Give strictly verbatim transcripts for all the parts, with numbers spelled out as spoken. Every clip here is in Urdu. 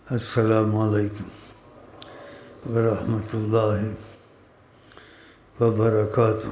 السلام علیکم ورحمۃ اللہ وبرکاتہ۔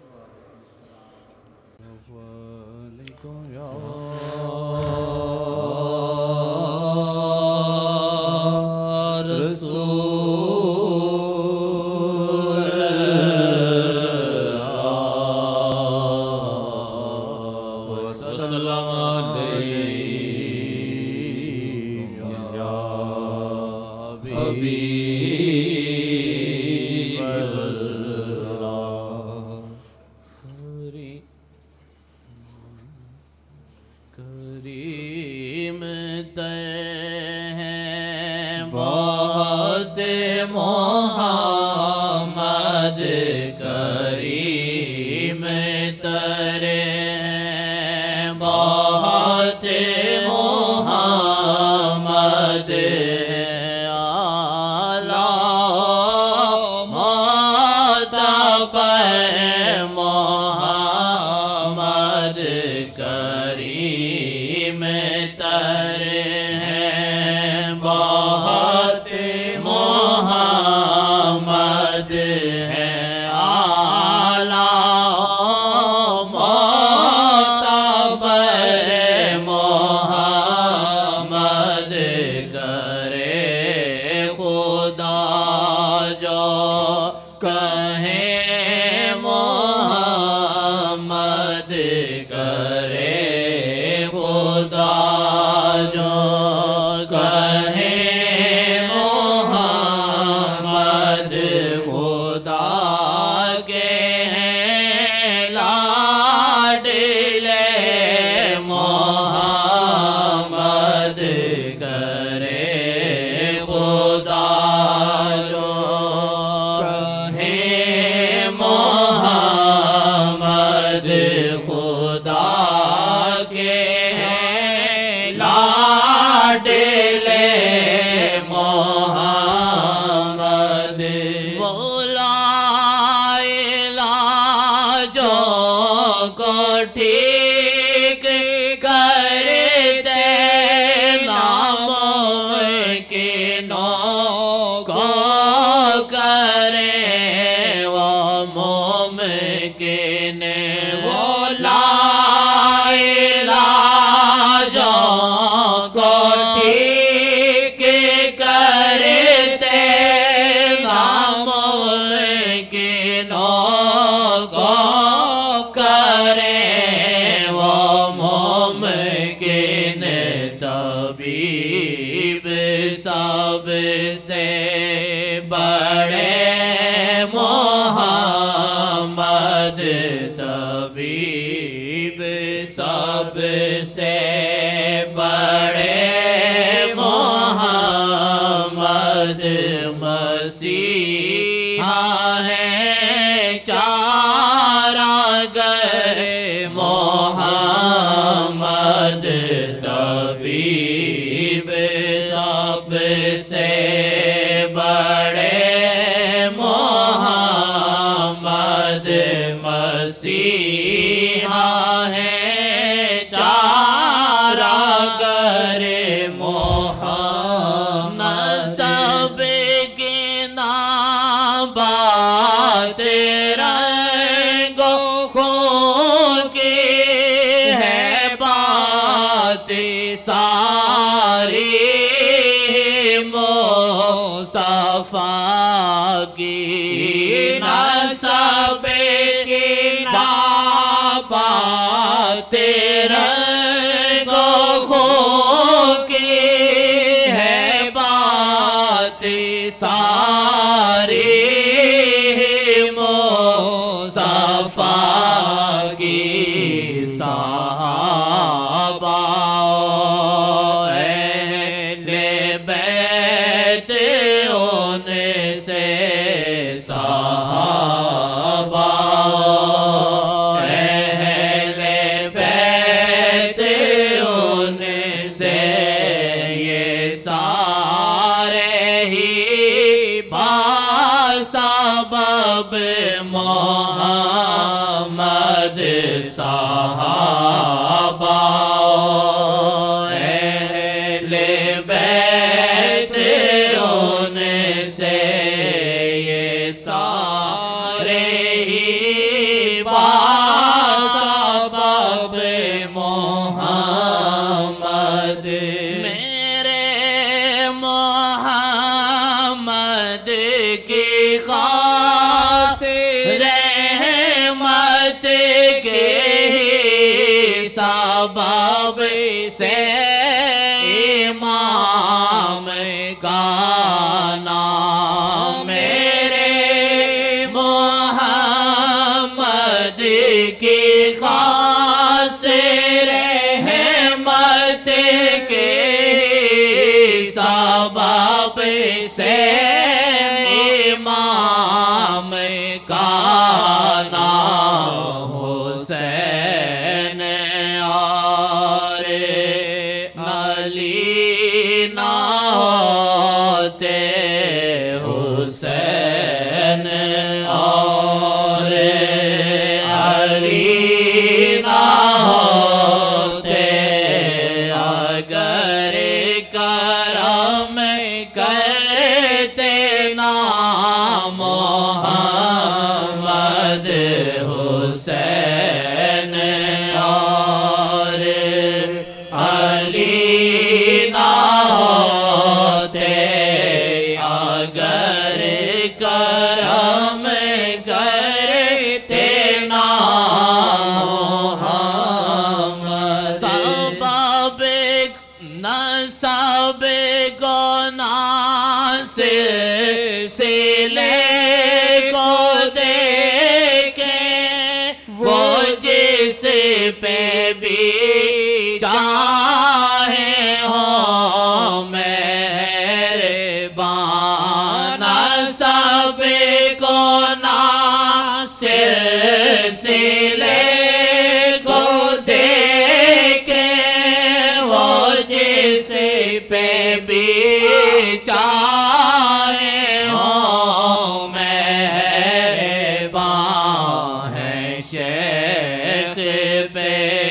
محمد صحابہ اہل بیت علی نہ ہوتے حسین اور علی نہ ہوتے اگر کرم کرتے نا محمد حسین اور علی نہ ہوتے اگر کرم کرتے نا محمد سبب نسب گناہ سے سلے کو دیکھیں وہ جس پہ بھی چاہے ہو مہربان سب گناہ سے سلے کو دیکھیں وہ جس پہ بھی چاہے ہو مہربان ہے شیخ پہ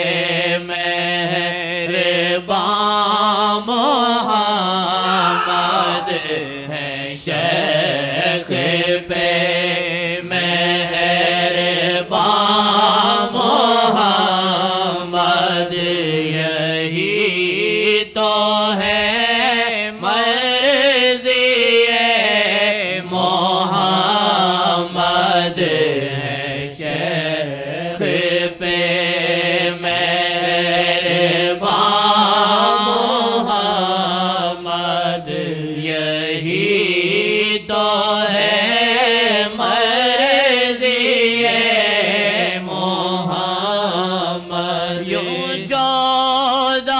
مہربان محمد ہے شیخ پہ مہربان محمد یہی تو ہے مرضی محمد ہے شیخ پہ مہربان محمد یہی تو ہے مرضی محمد یوں چودہ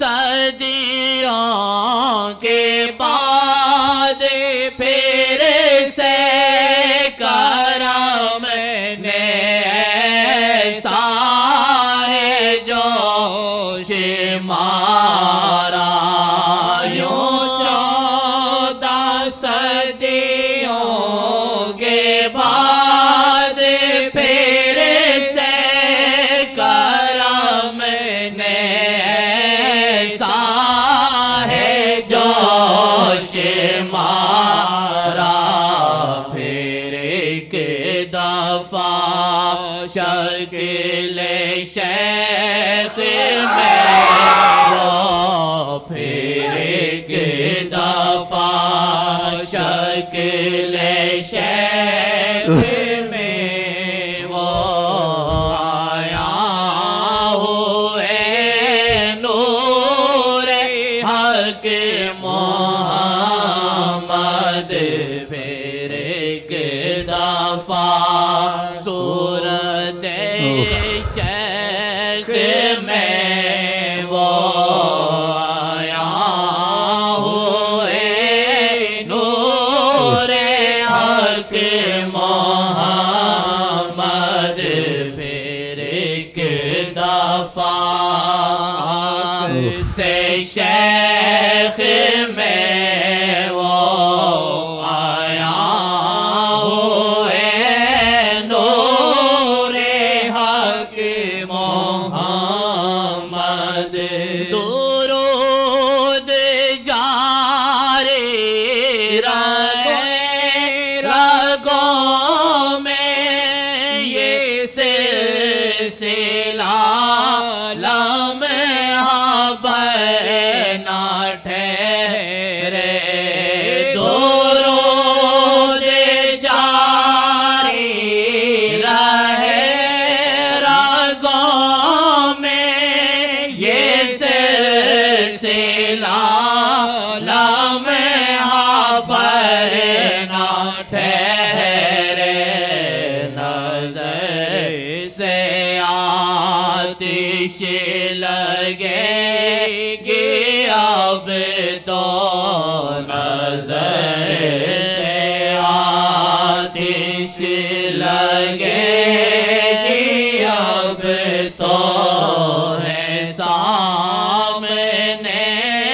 صدیوں کے بعد پھر سے کرم نے ایسا ہے جوش مارا یوں چودہ صدیوں کے بعد پھر سے کرم نے ایسا ہے جوش مارا پھر ایک دفعہ شکل شیخ میں وہ پھر ایک دفعہ شکل شیخ میں وہ آیا ہوئے نور حق محمد پھر ایک دفعہ صورت شیخ میں وہ آیا ہوئے نور حق محمد پھر ایک دفعہ سے شیخ میں وہ آیا ہوئے نور حق محمد درود جاری رہے رگوں میں یہ سلسلہ لمحہ بر نہ ٹھہرے درود جاری رہے رگوں میں یہ سلسلہ لمحہ بر نہ ٹھہرے نظر سے آتش لگے گی اب تو نظر سے آتش لگے گی اب تو ہے سامنے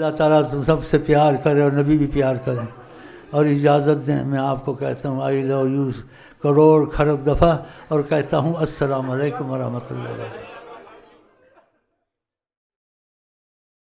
اللہ تعالیٰ تم سب سے پیار کرے اور نبی بھی پیار کریں. اور اجازت دیں میں آپ کو کہتا ہوں آئی لو یو کروڑ کھرب دفعہ اور کہتا ہوں السلام علیکم ورحمۃ اللہ وبرکاتہ.